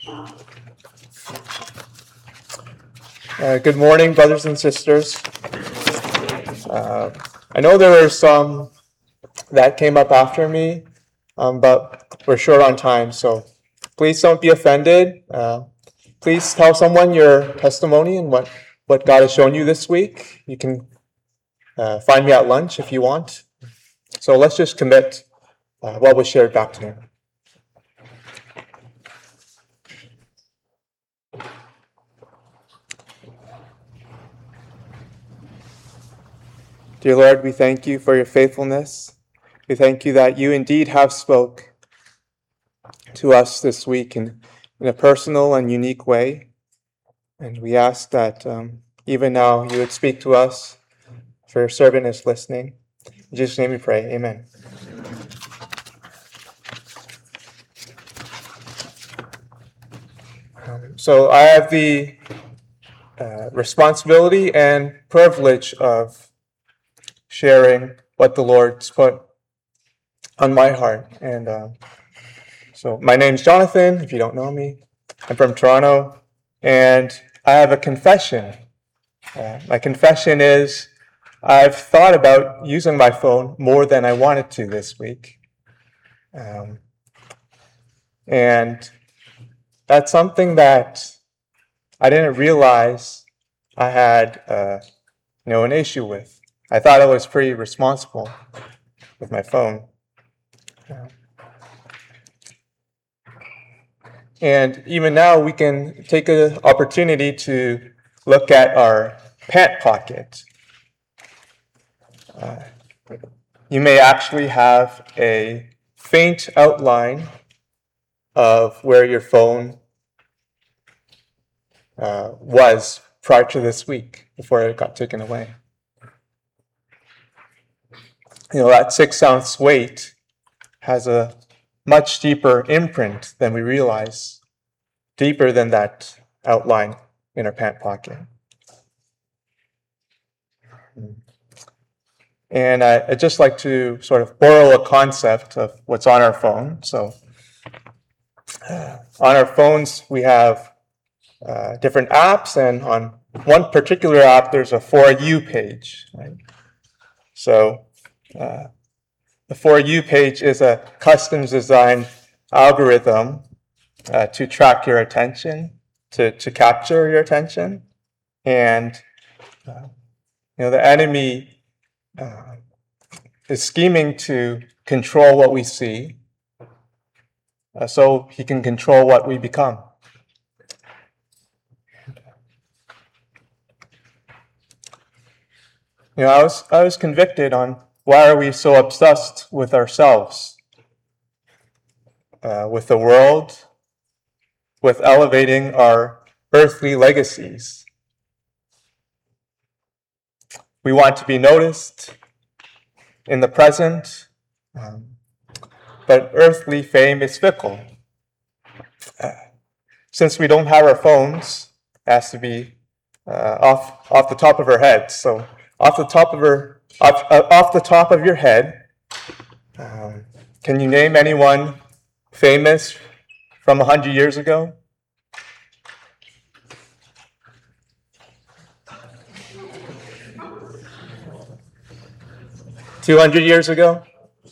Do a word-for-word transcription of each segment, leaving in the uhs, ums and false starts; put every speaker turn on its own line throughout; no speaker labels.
Uh, good morning, brothers and sisters. Uh, I know there were some that came up after me, um, but we're short on time, so please don't be offended. Uh, please tell someone your testimony and what, what God has shown you this week. You can uh, find me at lunch if you want. So let's just commit uh, what was shared back to Him. Dear Lord, we thank you for your faithfulness. We thank you that you indeed have spoke to us this week in, in a personal and unique way. And we ask that um, even now you would speak to us, for your servant is listening. In Jesus' name we pray. Amen. Um, so I have the uh, responsibility and privilege of sharing what the Lord's put on my heart. And uh, so my name's Jonathan, if you don't know me. I'm from Toronto, and I have a confession. Uh, my confession is I've thought about using my phone more than I wanted to this week. Um, and that's something that I didn't realize I had uh, you know, an issue with. I thought I was pretty responsible with my phone. Uh, and even now, we can take an opportunity to look at our pant pocket. Uh, you may actually have a faint outline of where your phone uh, was prior to this week, before it got taken away. You know, that six ounce weight has a much deeper imprint than we realize, deeper than that outline in our pant pocket. And I, I'd just like to sort of borrow a concept of what's on our phone. So uh, on our phones, we have uh, different apps, and on one particular app, there's a For You page. Right? So uh, the For You page is a custom designed algorithm uh, to track your attention, to, to capture your attention. And uh, you know, the enemy Uh, is scheming to control what we see, uh, so he can control what we become. You know, I was I was convicted on why are we so obsessed with ourselves, uh, with the world, with elevating our earthly legacies. We want to be noticed in the present, um, but earthly fame is fickle. Uh, since we don't have our phones, it has to be uh, off off the top of our heads. So off the top of our off, uh, off the top of your head, um, can you name anyone famous from a hundred years ago? Two hundred years ago?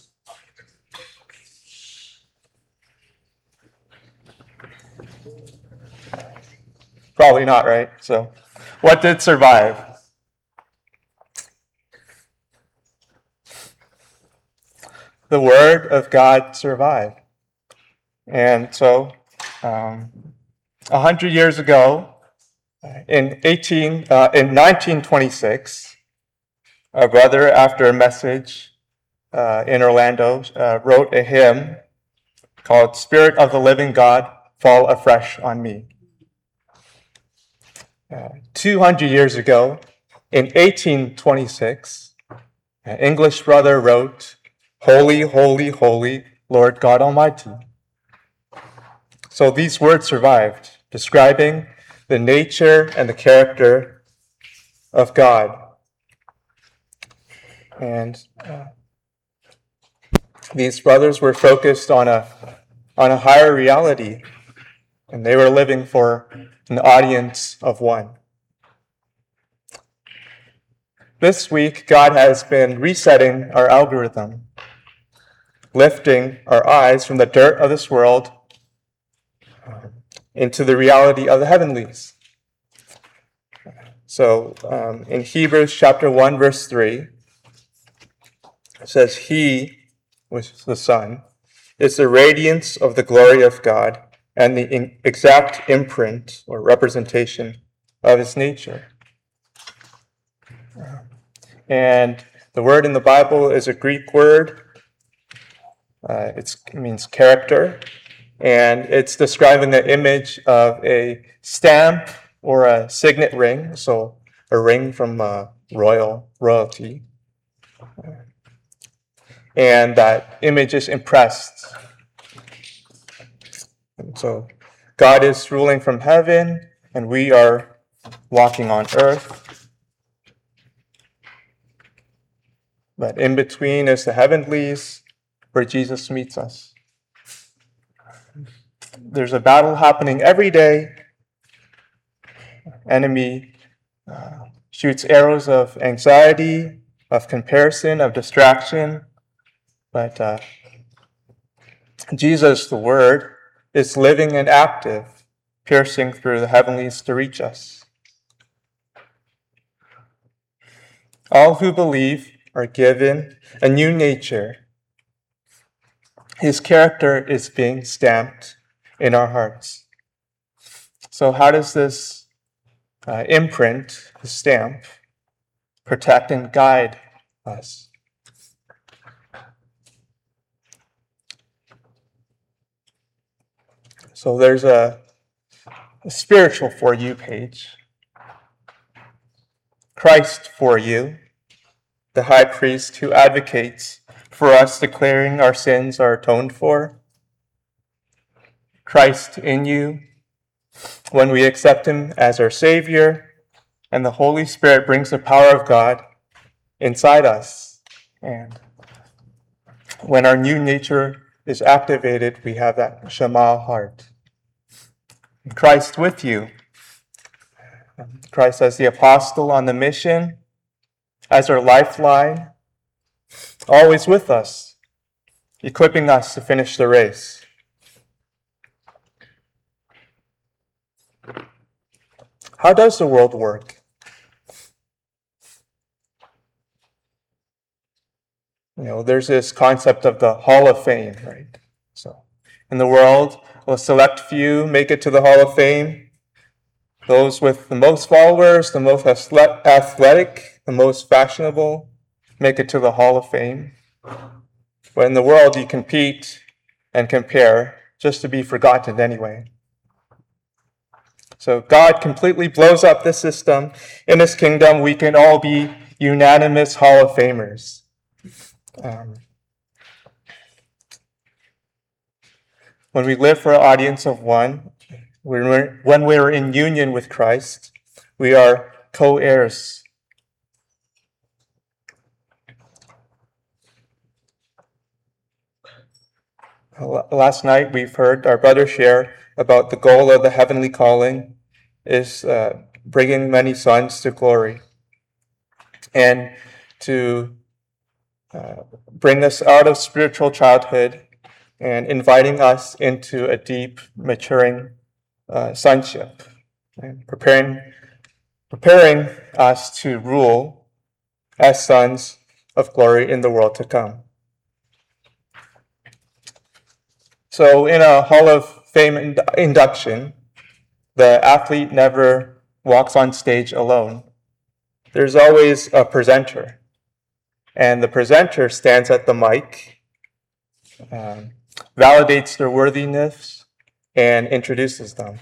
Probably not, right? So, what did survive? The Word of God survived. And so, um, a hundred years ago, in eighteen, uh, in nineteen twenty-six, a brother, after a message uh, in Orlando, uh, wrote a hymn called "Spirit of the Living God, Fall Afresh on Me." Uh, two hundred years ago, in eighteen twenty-six, an English brother wrote, "Holy, holy, holy, Lord God Almighty." So these words survived, describing the nature and the character of God. And uh, these brothers were focused on a on a higher reality, and they were living for an audience of one. This week, God has been resetting our algorithm, lifting our eyes from the dirt of this world into the reality of the heavenlies. So um, in Hebrews chapter one, verse three, it says, He, which is the Son, is the radiance of the glory of God and the in- exact imprint or representation of his nature. And the word in the Bible is a Greek word. Uh, it's, it means character, and it's describing the image of a stamp or a signet ring, so a ring from uh, royal royalty. And that image is impressed. And so God is ruling from heaven, and we are walking on earth. But in between is the heavenlies, where Jesus meets us. There's a battle happening every day. Enemy uh, shoots arrows of anxiety, of comparison, of distraction. But uh, Jesus, the Word, is living and active, piercing through the heavenlies to reach us. All who believe are given a new nature. His character is being stamped in our hearts. So how does this uh, imprint, the stamp, protect and guide us? So there's a, a spiritual for you page. Christ for you, the high priest who advocates for us, declaring our sins are atoned for. Christ in you, when we accept him as our Savior, and the Holy Spirit brings the power of God inside us. And when our new nature is activated, we have that Shema heart. Christ with you, Christ as the apostle on the mission, as our lifeline, always with us, equipping us to finish the race. How does the world work? You know, there's this concept of the Hall of Fame, right? So, in the world, a select few make it to the Hall of Fame. Those with the most followers, the most athletic, the most fashionable, make it to the Hall of Fame. But in the world, you compete and compare just to be forgotten anyway. So God completely blows up the system. In his kingdom, we can all be unanimous Hall of Famers. Um, when we live for an audience of one, when we're, when we're in union with Christ, we are co-heirs. Last night, we've heard our brother share about the goal of the heavenly calling is uh, bringing many sons to glory and to uh, bring us out of spiritual childhood and inviting us into a deep, maturing uh, sonship and preparing, preparing us to rule as sons of glory in the world to come. So in a Hall of Fame ind- induction, the athlete never walks on stage alone. There's always a presenter. And the presenter stands at the mic, um, validates their worthiness, and introduces them.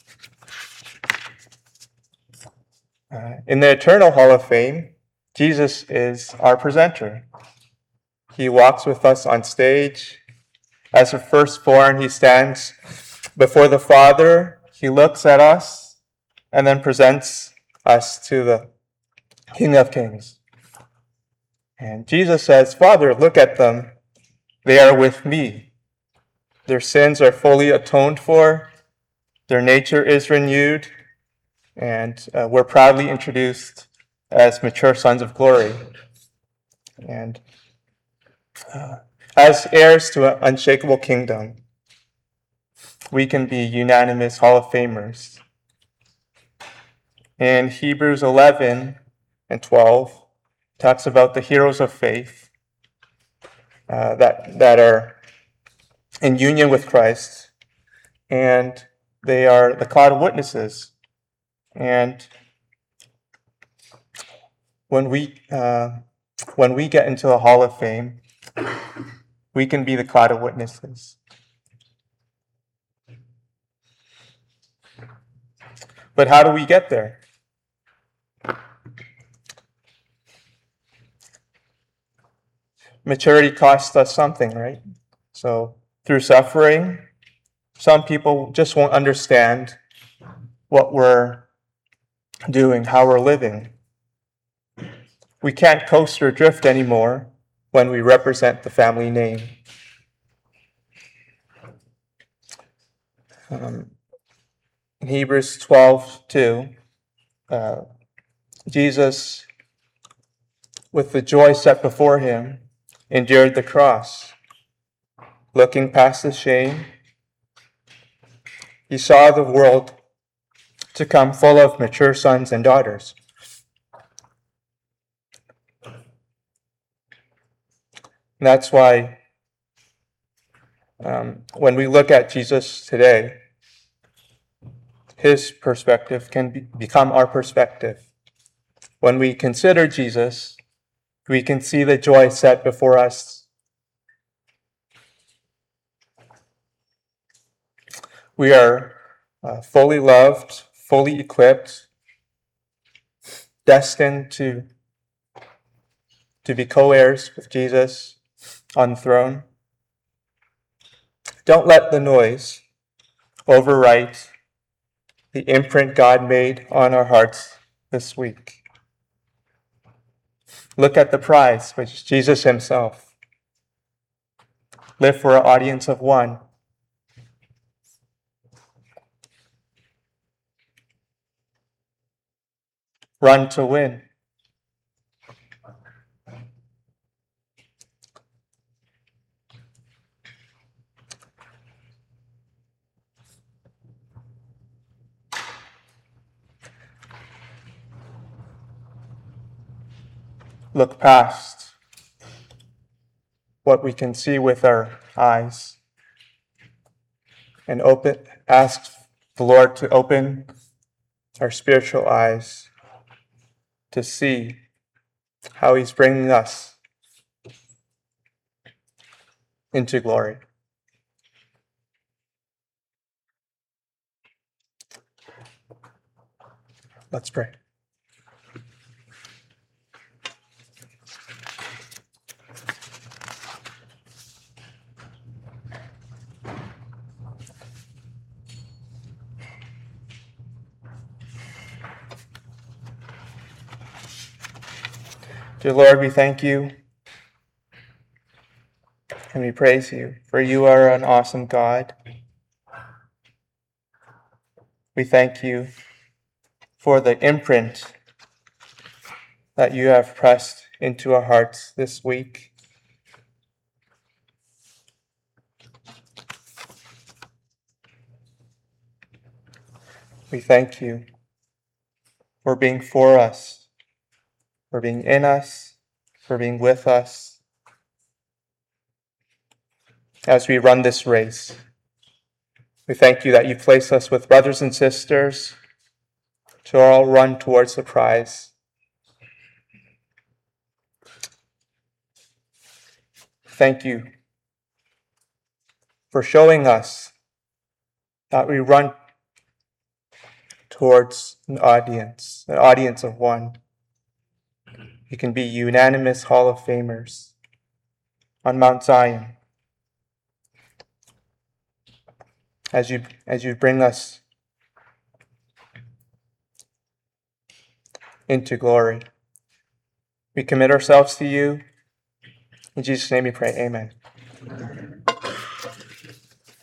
Uh, in the Eternal Hall of Fame, Jesus is our presenter. He walks with us on stage. As the firstborn, he stands before the Father. He looks at us and then presents us to the King of Kings. And Jesus says, Father, look at them. They are with me. Their sins are fully atoned for. Their nature is renewed, and uh, we're proudly introduced as mature sons of glory. And uh, as heirs to an unshakable kingdom, we can be unanimous Hall of Famers. In Hebrews eleven and twelve, talks about the heroes of faith uh, that, that are in union with Christ, and they are the cloud of witnesses. And when we uh, when we get into the Hall of Fame, we can be the cloud of witnesses. But how do we get there? Maturity costs us something, right? So through suffering, some people just won't understand what we're doing, how we're living. We can't coast or drift anymore when we represent the family name. Um, in Hebrews twelve two, uh, Jesus, with the joy set before him, endured the cross. Looking past the shame, he saw the world to come full of mature sons and daughters. And that's why um, when we look at Jesus today, his perspective can be, become our perspective. When we consider Jesus, we can see the joy set before us. We are uh, fully loved, fully equipped, destined to, to be co-heirs with Jesus on the throne. Don't let the noise overwrite the imprint God made on our hearts this week. Look at the prize, which is Jesus himself. Live for an audience of one. Run to win. Look past what we can see with our eyes and open, ask the Lord to open our spiritual eyes to see how he's bringing us into glory. Let's pray. Dear Lord, we thank you and we praise you, for you are an awesome God. We thank you for the imprint that you have pressed into our hearts this week. We thank you for being for us, for being in us, for being with us as we run this race. We thank you that you place us with brothers and sisters to all run towards the prize. Thank you for showing us that we run towards an audience, an audience of one. We can be unanimous Hall of Famers on Mount Zion as you, as you bring us into glory. We commit ourselves to you. In Jesus' name we pray, amen.